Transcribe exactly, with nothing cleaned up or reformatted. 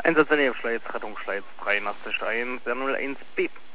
Einsatz in der Schleiz, Rettung Schleiz dreiundachtzig eins, null eins B.